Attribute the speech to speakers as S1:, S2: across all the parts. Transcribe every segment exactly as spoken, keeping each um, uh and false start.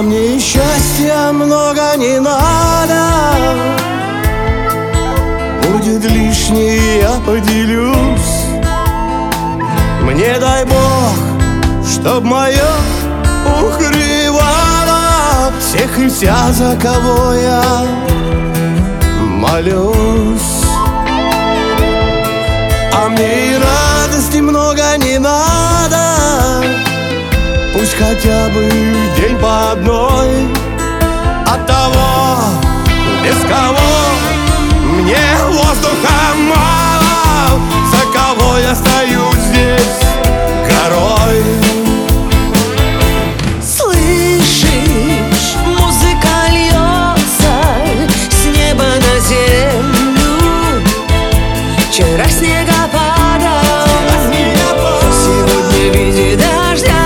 S1: А мне счастья много не надо, будет лишнее, я поделюсь. Мне дай Бог, чтоб мое укрывало всех и вся, за кого я молюсь. А мне и радости много не надо, пусть хотя бы день по одной. От того, без кого мне воздуха мало, за кого я стою здесь горой.
S2: Слышишь, музыка льется с неба на землю. Вчера снега падал, сегодня в виде дождя.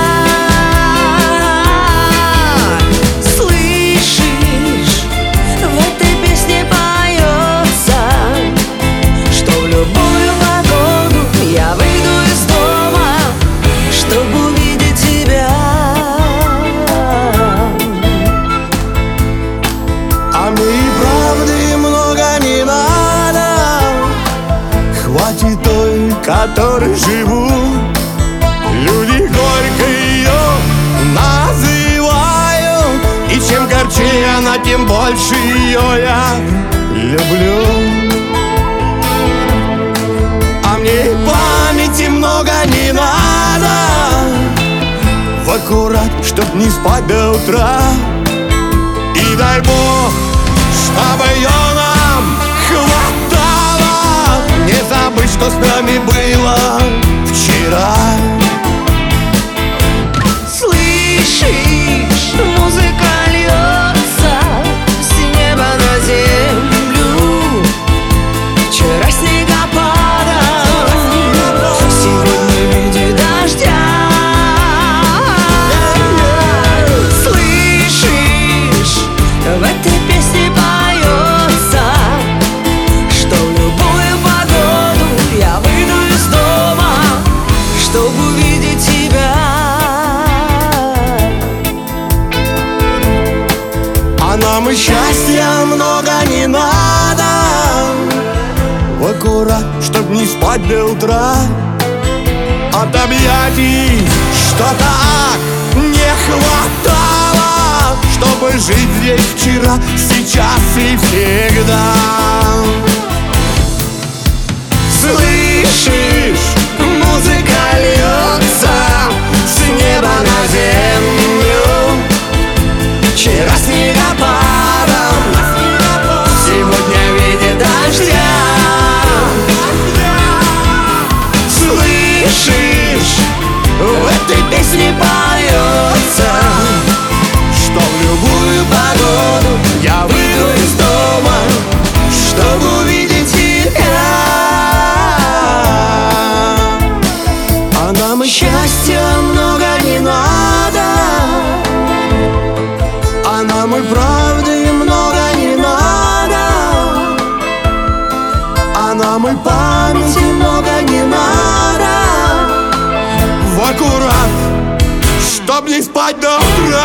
S2: Слышишь, в этой песне поется, что в любую погоду я выйду из дома, чтобы увидеть тебя.
S1: А мне и правды много не надо, хватит той, которой живу. Люди горько ее называют, и чем горчее она, тем больше ее я люблю. А мне и памяти много не надо, в аккурат, чтоб не спать до утра. И дай Бог, чтобы ее нам хватало, не забыть, что с нами было вчера.
S2: Слышишь, музыка льется с неба на землю. Вчера снега падал, сегодня в виде дождя. Слышишь, в этой песне поется, что в любую погоду я выйду из дома, чтобы увидеть тебя.
S1: А нам и счастья много не надо, в аккурат, чтоб не спать до утра. От объятий что так не хватало, чтобы жить здесь вчера, сейчас и всегда. Слышишь, музыка льется с неба на землю. Вчера снега падал, сегодня в виде дождя. Слышишь, в этой песне поется, что в любую погоду я выйду из дома, чтобы увидеть тебя. А нам и счастья много не надо, а нам и правды много не надо, а нам и памяти много не надо, в аккурат, чтоб не спать до утра.